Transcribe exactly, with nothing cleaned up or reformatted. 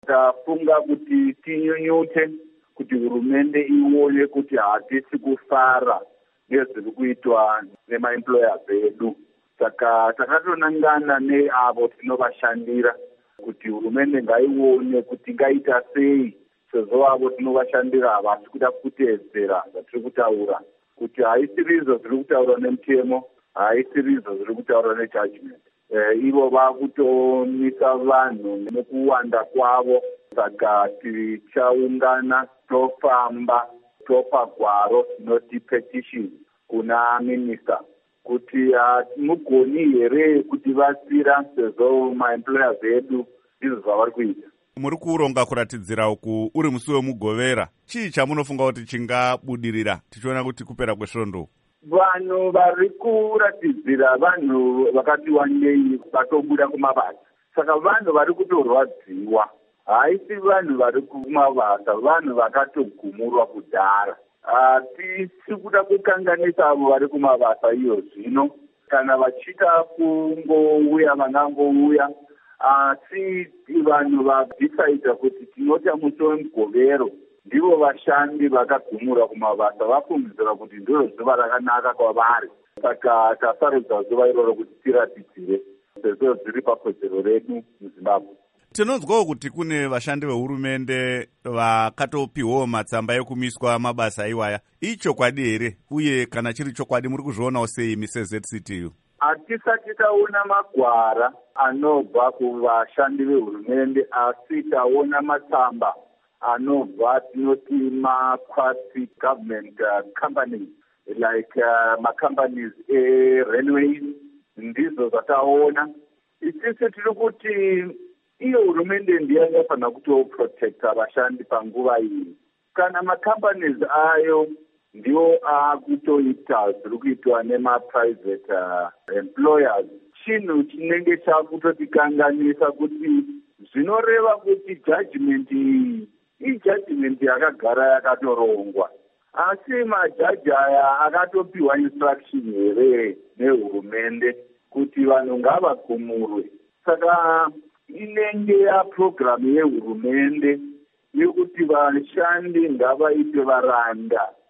Tafunga kuti tinyunyute kuti hurumende ione kuti hatisi kufara nezviri kuitwa nemaemployers edu. Saka takatonangana neavo tinovashandira kuti hurumende ngaione kuti ngaita sei sezvo avo tinovashandira havasi kuda kuteedzera zvatiri kutaura, kuti haisiri izvo zviri kutaurwa nemutemo, haisiri izvo zviri kutaurwa nejudgment. E, ivo vakutomisa vanhu nekuwanda kwavo. Saka tichaungana tofamba topa gwaro noti petition kuna minista kuti mugoni here kuti vasira sezvo maemployers edu izvo zvavari kuita. Muri kuronga kuratidzira uku uri musi wemugovera, chii chamunofunga kuti chingabudirira tichiona kuti kupera kwesvondo? Vanhu vari kuratidzira vanhu vakati wandei vatobuda kumabasa. Saka vanhu vari kutorwadziwa, haisi vanhu vari kumabasa, vanhu vakatogumurwa kudhara. Hatisi kuda kukanganisa avo vari kumabasa iyo zvino, kana vachiita kungouya vanangouya, asi vanhu vadhisaidha kuti tinoita musi wemugovero ndivo vashandi vakagumura kumabasa vafungidzira kuti ndiro zuva rakanaka kwavari. Saka tasarudza zuva iroro kuti tiratidzire sezvo zviri pakodzero redu muZimbabwe. Tinonzwawo kuti kune vashandi vehurumende vakatopiwawo matsamba ekumiswa mabasa iwaya. Ichokwadi here? Uye kana chiri chokwadi muri kuzvionawo sei imi seZ C T U? Hatisati taona magwara anobva kuvashandi vehurumende, asi taona matsamba anobva tinoti ma-quasi government uh, companies like uh, ma-companies e-railways, ndizo zvataona. Isisi tiri kuti iyo hurumende ndiyo inofanira kutoprotecta vashandi panguva iyi. Kana ma-companies ayo ndiwo akutoita zviri kuitwa nema-private uh, employers, chinhu chinenge chakutotikanganisa kuti zvinoreva kuti judgment iyi ijudgment yakagara yakatorongwa, asi majaji aya akatopiwa instruction here nehurumende kuti vanhu ngavagumurwe. Saka inenge yaprogramu yehurumende yekuti vashandi ngavaite varanda